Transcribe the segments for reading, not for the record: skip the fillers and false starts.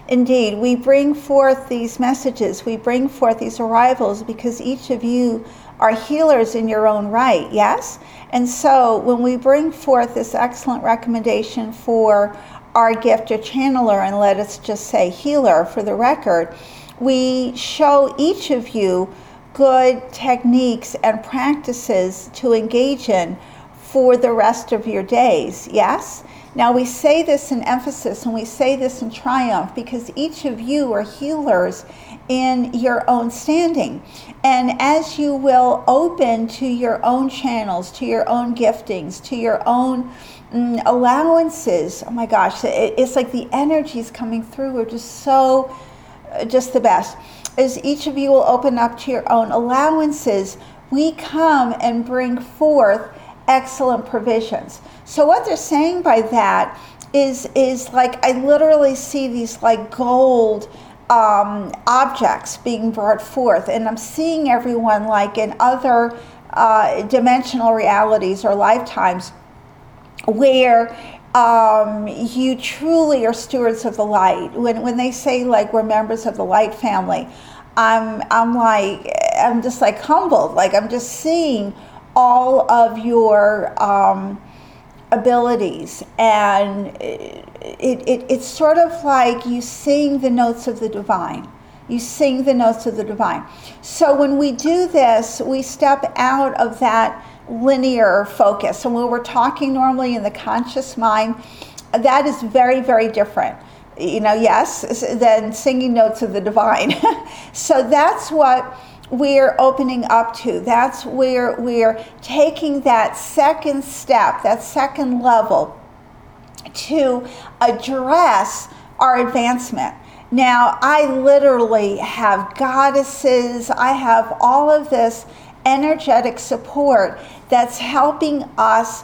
Indeed, we bring forth these messages, we bring forth these arrivals because each of you are healers in your own right, yes? And so when we bring forth this excellent recommendation for our gift or channeler, and let us just say healer for the record, we show each of you good techniques and practices to engage in for the rest of your days, yes? Now we say this in emphasis and we say this in triumph because each of you are healers in your own standing. And as you will open to your own channels, to your own giftings, to your own allowances, oh my gosh, it's like the energies coming through are just so, just the best. As each of you will open up to your own allowances, we come and bring forth excellent provisions. So what they're saying by that is like, I literally see these like gold objects being brought forth, and I'm seeing everyone like in other dimensional realities or lifetimes where you truly are stewards of the light. When they say like we're members of the light family, I'm just like humbled. Like I'm just seeing all of your abilities, and it's sort of like you sing the notes of the divine. You sing the notes of the divine. So when we do this, we step out of that linear focus. And when we're talking normally in the conscious mind, that is very, very different. Yes, than singing notes of the divine. So that's what we're opening up to. That's where we're taking that second step, that second level to address our advancement. Now, I literally have goddesses, I have all of this energetic support that's helping us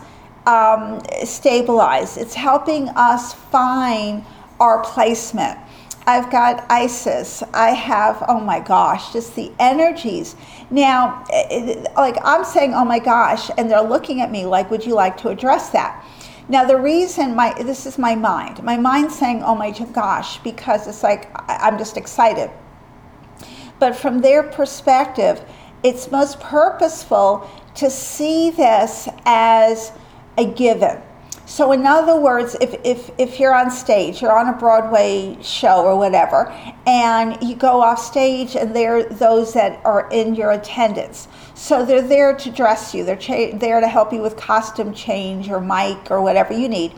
stabilize. It's helping us find our placement. I've got Isis. I have, oh my gosh, just the energies. Now, like I'm saying, oh my gosh, and they're looking at me like, would you like to address that? Now, the reason this is my mind. My mind's saying, oh my gosh, because it's like, I'm just excited. But from their perspective, it's most purposeful to see this as a given. So in other words, if you're on stage, you're on a Broadway show or whatever, and you go off stage and there are those that are in your attendance. So they're there to dress you. They're there to help you with costume change or mic or whatever you need.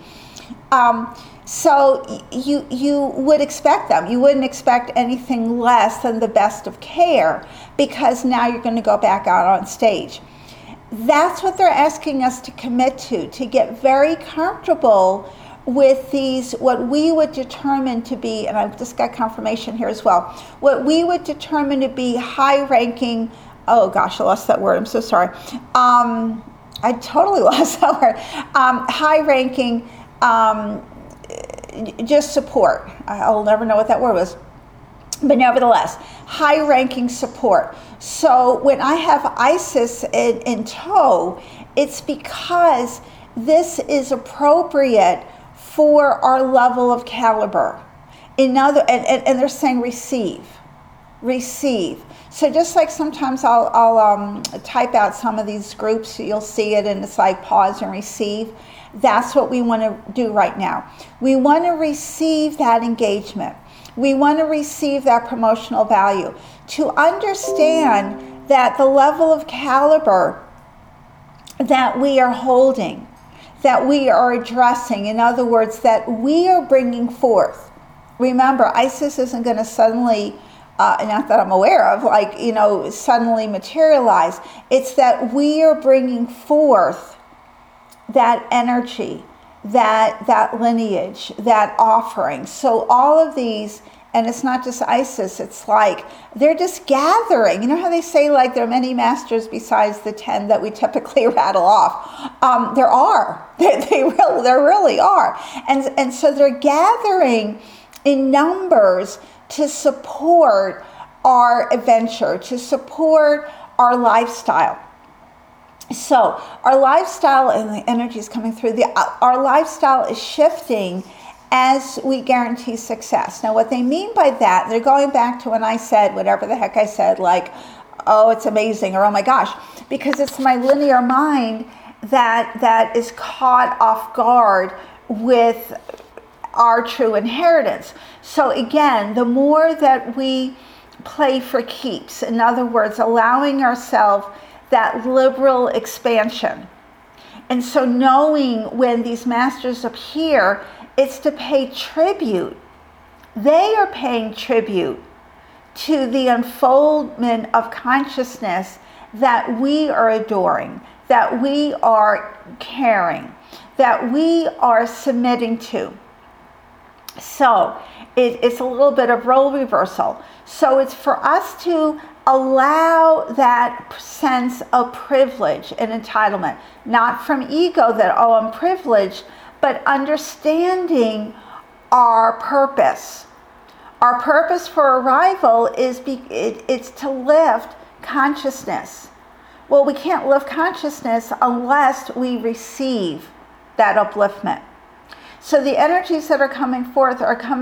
So you would expect them. You wouldn't expect anything less than the best of care because now you're going to go back out on stage. That's what they're asking us to commit to get very comfortable with these, what we would determine to be, and I've just got confirmation here as well, what we would determine to be high-ranking, oh gosh, I lost that word, I'm so sorry. I totally lost that word. High-ranking, just support. I'll never know what that word was. But nevertheless, high-ranking support. So when I have Isis in tow, it's because this is appropriate for our level of caliber. And they're saying receive. So just like sometimes I'll type out some of these groups, so you'll see it, and it's like pause and receive. That's what we want to do right now. We want to receive that engagement. We want to receive that promotional value, to understand that the level of caliber that we are holding, that we are addressing, in other words, that we are bringing forth. Remember, Isis isn't going to suddenly, not that I'm aware of, suddenly materialize. It's that we are bringing forth that energy, that lineage, that offering. So all of these, and it's not just Isis, it's like they're just gathering. You know how they say like there are many masters besides the 10 that we typically rattle off? There are. There really are. And so they're gathering in numbers to support our adventure, to support our lifestyle. So our lifestyle, and the energy is coming through, our lifestyle is shifting as we guarantee success. Now, what they mean by that, they're going back to when I said whatever the heck I said, like, oh, it's amazing, or oh my gosh, because it's my linear mind that is caught off guard with our true inheritance. So again, the more that we play for keeps, in other words, allowing ourselves that liberal expansion. And so knowing when these masters appear, it's to pay tribute. They are paying tribute to the unfoldment of consciousness that we are adoring, that we are caring, that we are submitting to. So it's a little bit of role reversal. So it's for us to allow that sense of privilege and entitlement, not from ego that, oh, I'm privileged, but understanding our purpose. Our purpose for arrival is it's to lift consciousness. Well, we can't lift consciousness unless we receive that upliftment. So the energies that are coming forth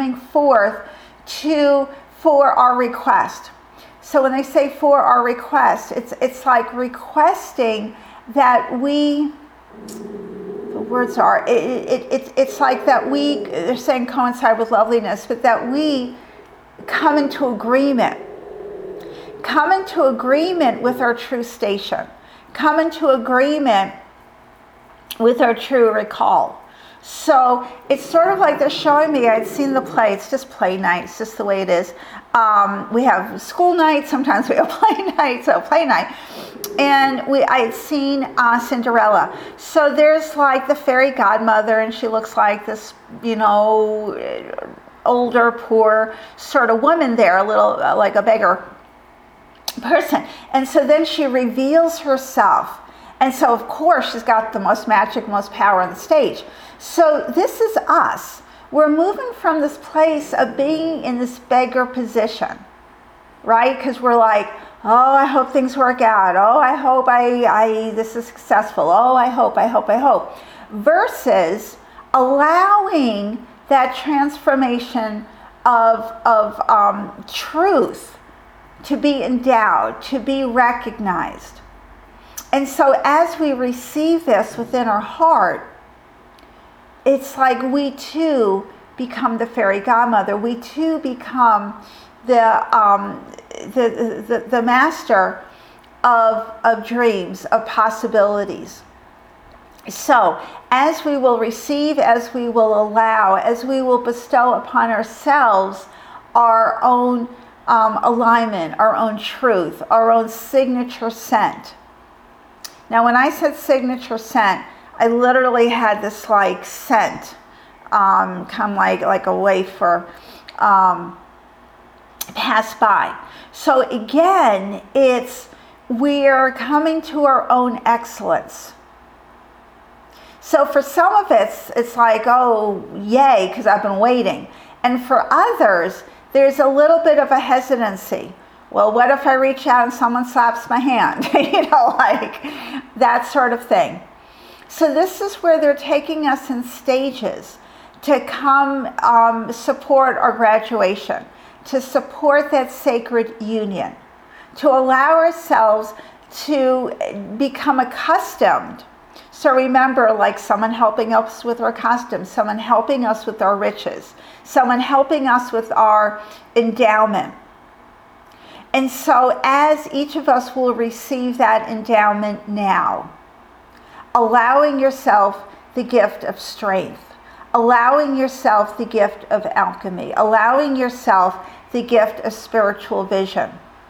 for our request. So when they say for our request, it's like requesting that we, the words are, it's like that we, they're saying coincide with loveliness, but that we come into agreement. Come into agreement with our true station. Come into agreement with our true recall. So it's sort of like they're showing me, I'd seen the play, it's just play night, it's just the way it is. We have school night, sometimes we have play night, so play night. And I had seen Cinderella. So there's like the fairy godmother, and she looks like this, older, poor sort of woman there, a little like a beggar person. And so then she reveals herself. And so, of course, she's got the most magic, most power on the stage. So this is us. We're moving from this place of being in this beggar position, right? Because we're like, oh, I hope things work out. Oh, I hope this is successful. Oh, I hope. Versus allowing that transformation of truth to be endowed, to be recognized. And so as we receive this within our heart, it's like we too become the fairy godmother. We too become the master of dreams, of possibilities. So as we will receive, as we will allow, as we will bestow upon ourselves our own alignment, our own truth, our own signature scent. Now, when I said signature scent, I literally had this like scent come like a wafer pass by. So again, we're coming to our own excellence. So for some of it's like, oh, yay, because I've been waiting. And for others, there's a little bit of a hesitancy. Well, what if I reach out and someone slaps my hand? Like that sort of thing. So this is where they're taking us in stages to come support our graduation, to support that sacred union, to allow ourselves to become accustomed. So remember, like someone helping us with our costumes, someone helping us with our riches, someone helping us with our endowment. And so as each of us will receive that endowment now, allowing yourself the gift of strength, allowing yourself the gift of alchemy, allowing yourself the gift of spiritual vision,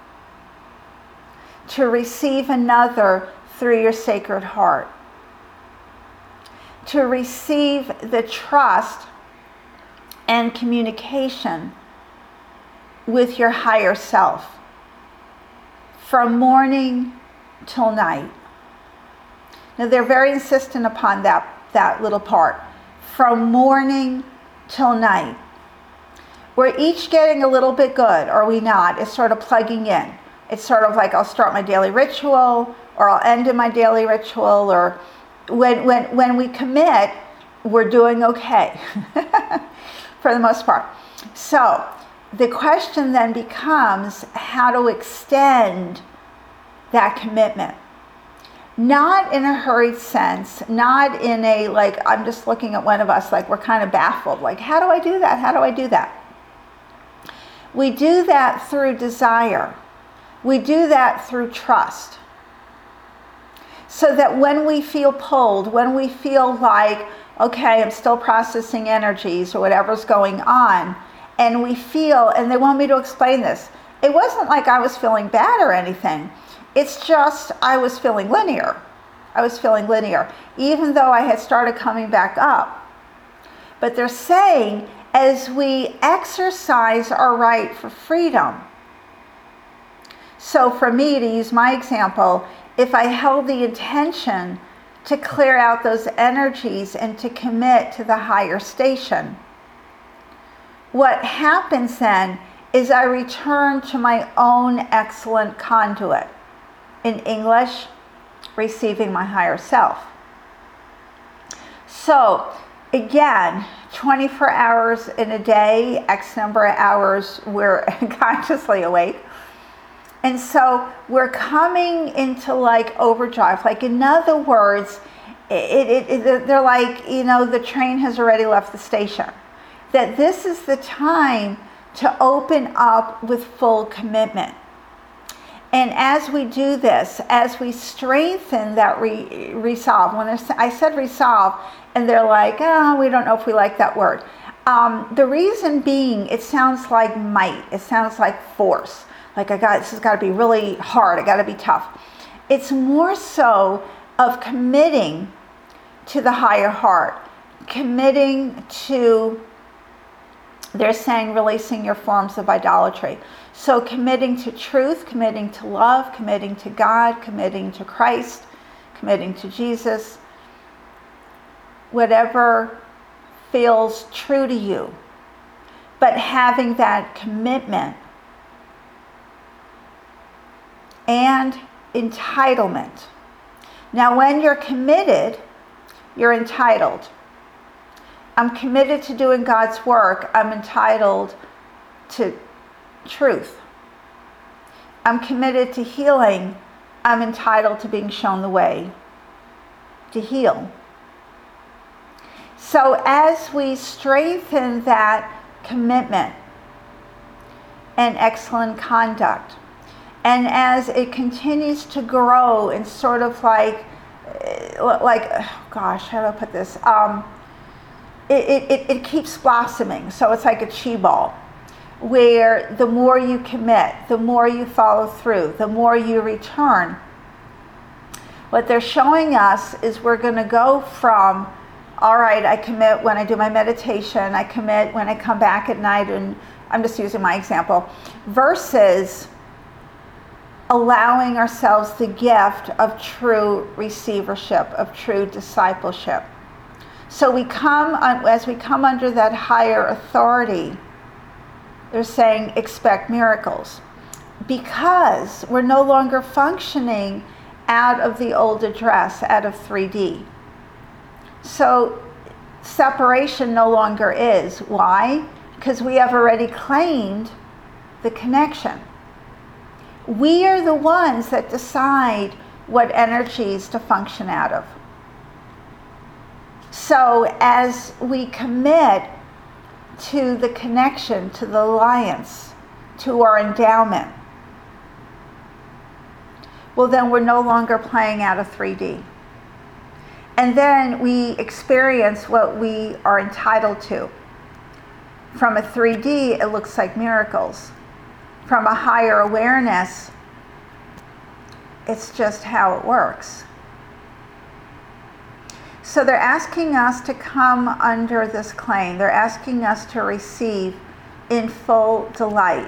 to receive another through your sacred heart, to receive the trust and communication with your higher self from morning till night. Now they're very insistent upon that little part. From morning till night. We're each getting a little bit good, or are we not? It's sort of plugging in. It's sort of like I'll start my daily ritual, or I'll end in my daily ritual, or when we commit, we're doing okay for the most part. So the question then becomes how to extend that commitment. Not in a hurried sense, not in a, like, I'm just looking at one of us, like we're kind of baffled, like, how do I do that? How do I do that? We do that through desire. We do that through trust. So that when we feel pulled, when we feel like, okay, I'm still processing energies or whatever's going on, and we feel, and they want me to explain this, it wasn't like I was feeling bad or anything. It's just I was feeling linear. I was feeling linear, even though I had started coming back up. But they're saying, as we exercise our right for freedom. So for me, to use my example, if I held the intention to clear out those energies and to commit to the higher station, what happens then is I return to my own excellent conduit. In English, receiving my higher self. So again, 24 hours in a day, X number of hours we're consciously awake. And so we're coming into like overdrive. Like, in other words, they're like, you know, the train has already left the station. That this is the time to open up with full commitment. And as we do this, as we strengthen that resolve, when I said resolve, and they're like, oh, we don't know if we like that word. The reason being, it sounds like might. It sounds like force. Like, this has got to be really hard. I got to be tough. It's more so of committing to the higher heart, committing to, they're saying, releasing your forms of idolatry. So committing to truth, committing to love, committing to God, committing to Christ, committing to Jesus, whatever feels true to you. But having that commitment and entitlement. Now, when you're committed, you're entitled. I'm committed to doing God's work. I'm entitled to truth. I'm committed to healing. I'm entitled to being shown the way to heal. So as we strengthen that commitment and excellent conduct, and as it continues to grow and sort of like, gosh, how do I put this? It keeps blossoming. So it's like a chi ball, where the more you commit, the more you follow through, the more you return. What they're showing us is we're going to go from, all right, I commit when I do my meditation, I commit when I come back at night, and I'm just using my example, versus allowing ourselves the gift of true receivership, of true discipleship. So as we come under that higher authority, they're saying expect miracles, because we're no longer functioning out of the old address, out of 3D. So separation no longer is. Why? Because we have already claimed the connection. We are the ones that decide what energies to function out of. So as we commit to the connection, to the alliance, to our endowment, well, then we're no longer playing out of 3D. And then we experience what we are entitled to. From a 3D, it looks like miracles. From a higher awareness, it's just how it works. So they're asking us to come under this claim. They're asking us to receive in full delight.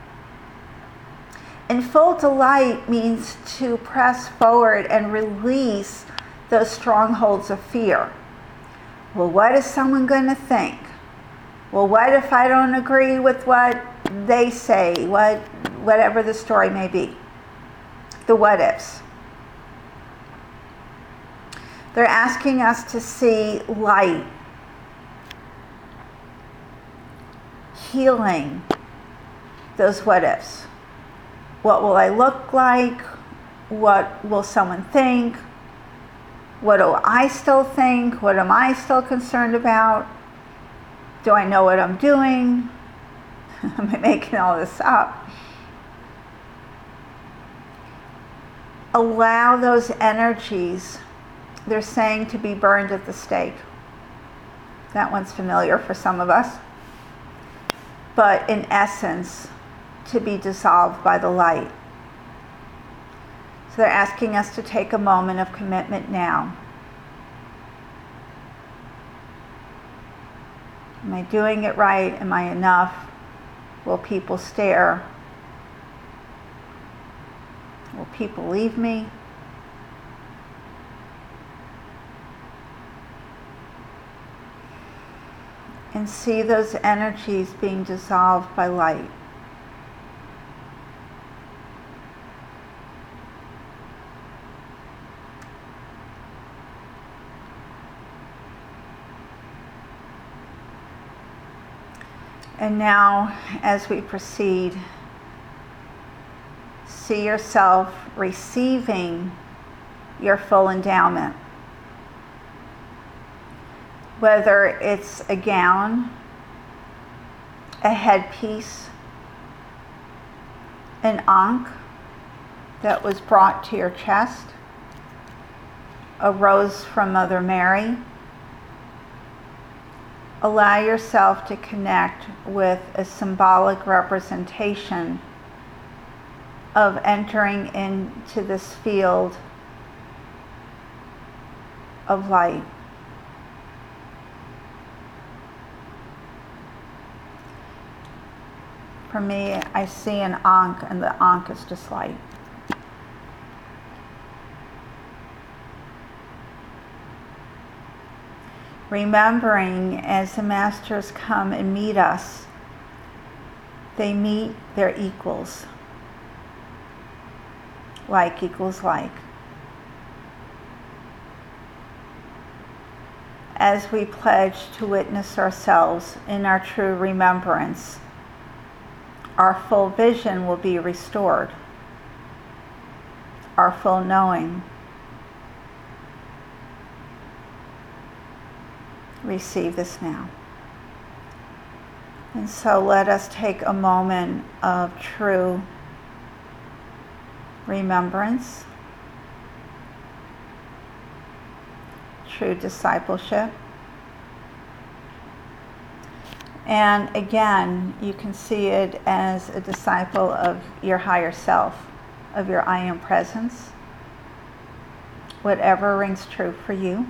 And full delight means to press forward and release those strongholds of fear. Well, what is someone going to think? Well, what if I don't agree with what they say? Whatever the story may be. The what ifs. They're asking us to see light healing those what ifs. What will I look like? What will someone think? What do I still think? What am I still concerned about? Do I know what I'm doing? Am I making all this up? Allow those energies, they're saying, to be burned at the stake. That one's familiar for some of us. But in essence, to be dissolved by the light. So they're asking us to take a moment of commitment now. Am I doing it right? Am I enough? Will people stare? Will people leave me? And see those energies being dissolved by light. And now, as we proceed, see yourself receiving your full endowment. Whether it's a gown, a headpiece, an ankh that was brought to your chest, a rose from Mother Mary. Allow yourself to connect with a symbolic representation of entering into this field of light. For me, I see an ankh, and the ankh is just light. Remembering as the masters come and meet us, they meet their equals. Like equals like. As we pledge to witness ourselves in our true remembrance, our full vision will be restored, our full knowing. Receive this now. And so let us take a moment of true remembrance, true discipleship. And again, you can see it as a disciple of your higher self, of your I Am Presence, whatever rings true for you.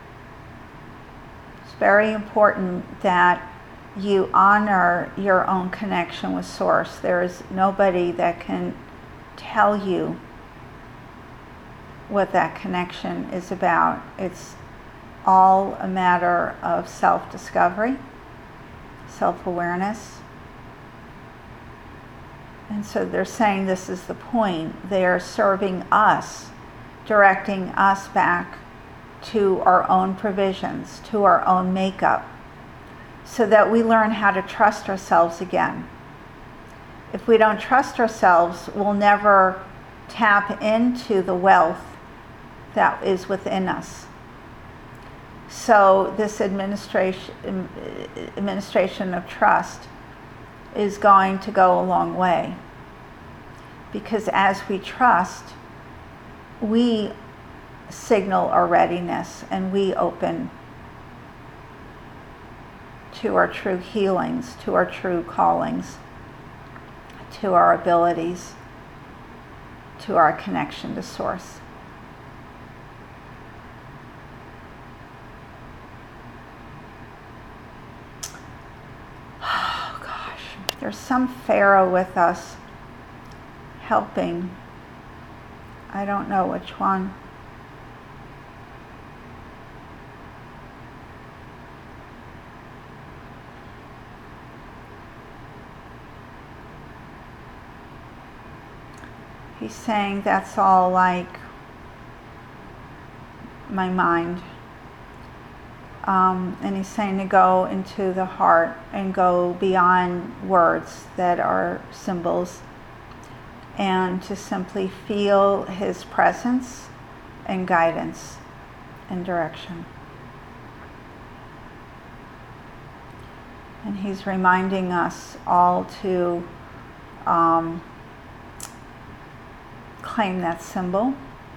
It's very important that you honor your own connection with Source. There is nobody that can tell you what that connection is about. It's all a matter of self-discovery, self-awareness. And so they're saying this is the point. They are serving us, directing us back to our own provisions, to our own makeup, so that we learn how to trust ourselves again. If we don't trust ourselves, we'll never tap into the wealth that is within us. So this administration of trust is going to go a long way. Because as we trust, we signal our readiness and we open to our true healings, to our true callings, to our abilities, to our connection to Source. Oh gosh, there's some Pharaoh with us helping. I don't know which one. He's saying that's all like my mind. And he's saying to go into the heart and go beyond words that are symbols, and to simply feel his presence and guidance and direction. And he's reminding us all to claim that symbol.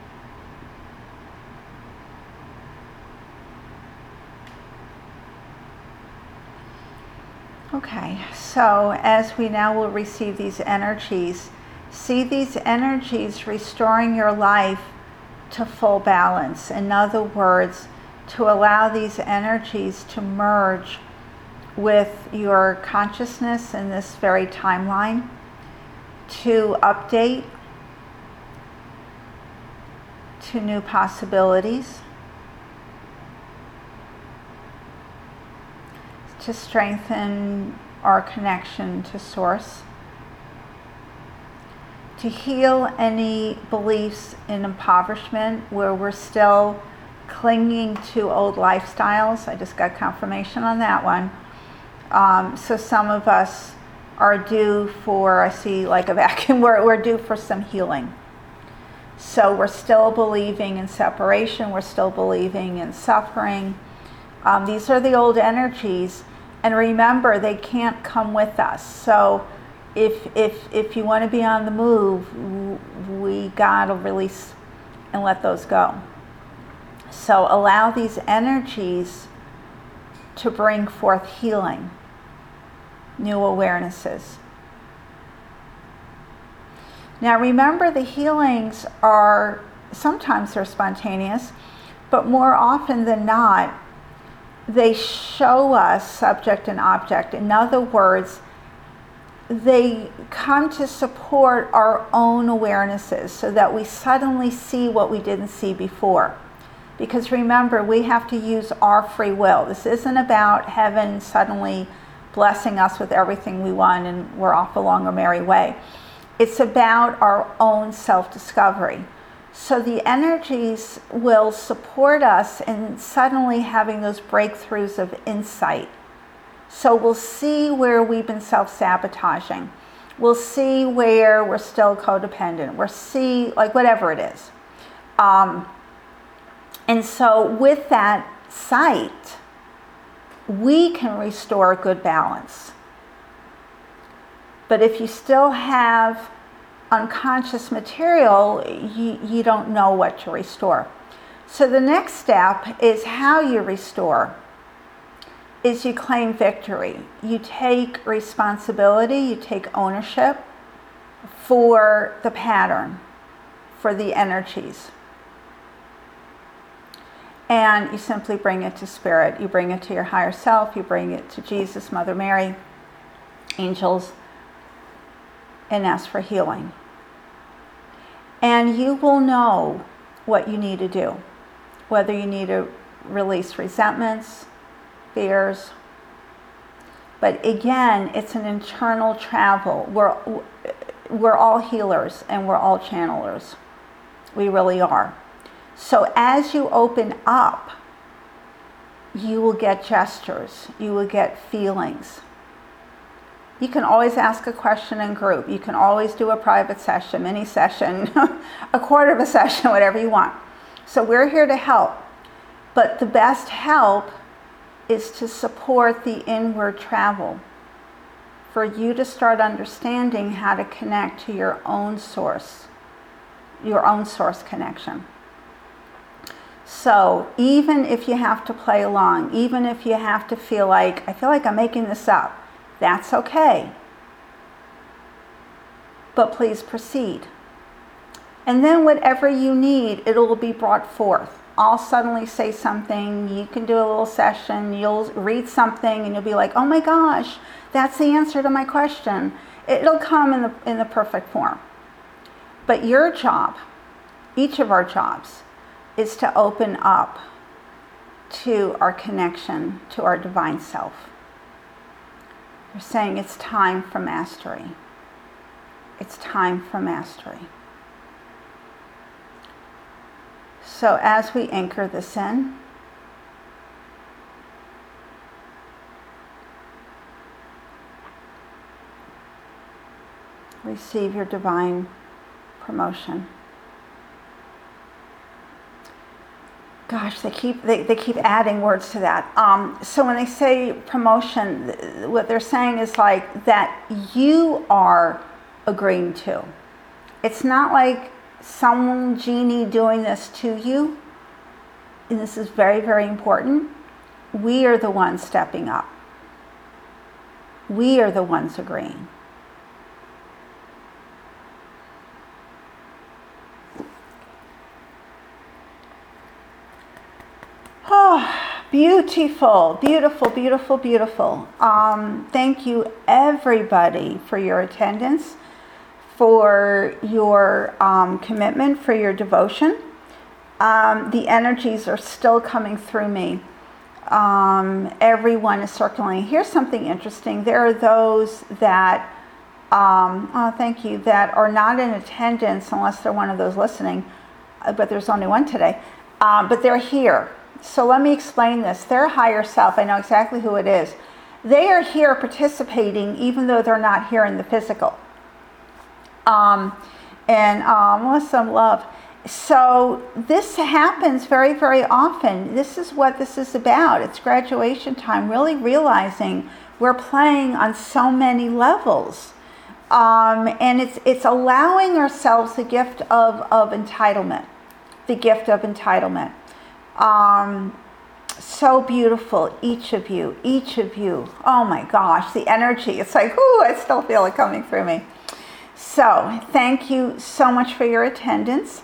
Okay, so as we now will receive these energies, see these energies restoring your life to full balance. In other words, to allow these energies to merge with your consciousness in this very timeline, to update to new possibilities, to strengthen our connection to Source, to heal any beliefs in impoverishment where we're still clinging to old lifestyles. I just got confirmation on that one. So some of us are due for, I see like a vacuum, we're due for some healing. So we're still believing in separation, we're still believing in suffering. These are the old energies, and remember, they can't come with us. So if you want to be on the move, we gotta release and let those go. So allow these energies to bring forth healing, new awarenesses. Now remember, the healings are, sometimes they're spontaneous, but more often than not, they show us subject and object. In other words, they come to support our own awarenesses so that we suddenly see what we didn't see before. Because remember, we have to use our free will. This isn't about heaven suddenly blessing us with everything we want and we're off along a merry way. It's about our own self-discovery. So the energies will support us in suddenly having those breakthroughs of insight. So we'll see where we've been self-sabotaging. We'll see where we're still codependent. We'll see, like, whatever it is. And so with that sight, we can restore good balance. But if you still have unconscious material, you don't know what to restore. So the next step is how you restore, is you claim victory. You take responsibility, you take ownership for the pattern, for the energies. And you simply bring it to Spirit. You bring it to your higher self, you bring it to Jesus, Mother Mary, angels, and ask for healing. And you will know what you need to do, whether you need to release resentments, fears. But again, it's an internal travel. We're all healers and we're all channelers. We really are. So as you open up, you will get gestures, you will get feelings. You can always ask a question in group. You can always do a private session, mini session, a quarter of a session, whatever you want. So we're here to help. But the best help is to support the inward travel, for you to start understanding how to connect to your own source connection. So even if you have to play along, even if you have to feel like, I feel like I'm making this up, that's okay. But please proceed. And then whatever you need, it will be brought forth. I'll suddenly say something, you can do a little session, you'll read something and you'll be like, oh my gosh, that's the answer to my question. It'll come in the perfect form. But your job, each of our jobs, is to open up to our connection to our divine self. We're saying it's time for mastery. It's time for mastery. So as we anchor this in, receive your divine promotion. Gosh, they keep adding words to that. So when they say promotion, what they're saying is like that you are agreeing to. It's not like some genie doing this to you. And this is very, very important. We are the ones stepping up. We are the ones agreeing. Oh, beautiful, beautiful, beautiful, beautiful. Thank you, everybody, for your attendance, for your commitment, for your devotion. The energies are still coming through me. Everyone is circling. Here's something interesting. There are those that, thank you, that are not in attendance unless they're one of those listening, but there's only one today. But they're here. So let me explain this. Their higher self, I know exactly who it is. They are here participating even though they're not here in the physical. With some love. So this happens very, very often. This is what this is about. It's graduation time, really realizing we're playing on so many levels. And it's allowing ourselves the gift of entitlement. The gift of entitlement. So beautiful, each of you. Oh my gosh, the energy. It's like, ooh, I still feel it coming through me. So thank you so much for your attendance.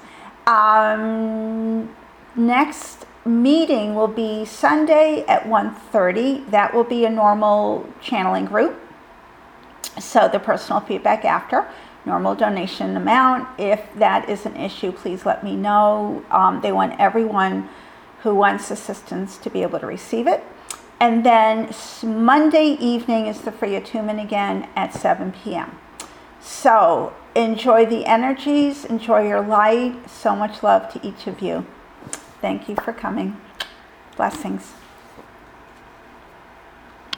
Next meeting will be Sunday at 1:30. That will be a normal channeling group. So the personal feedback after. Normal donation amount. If that is an issue, please let me know. They want everyone who wants assistance to be able to receive it. And then Monday evening is the free attunement again at 7 p.m. So enjoy the energies, enjoy your light. So much love to each of you. Thank you for coming. Blessings.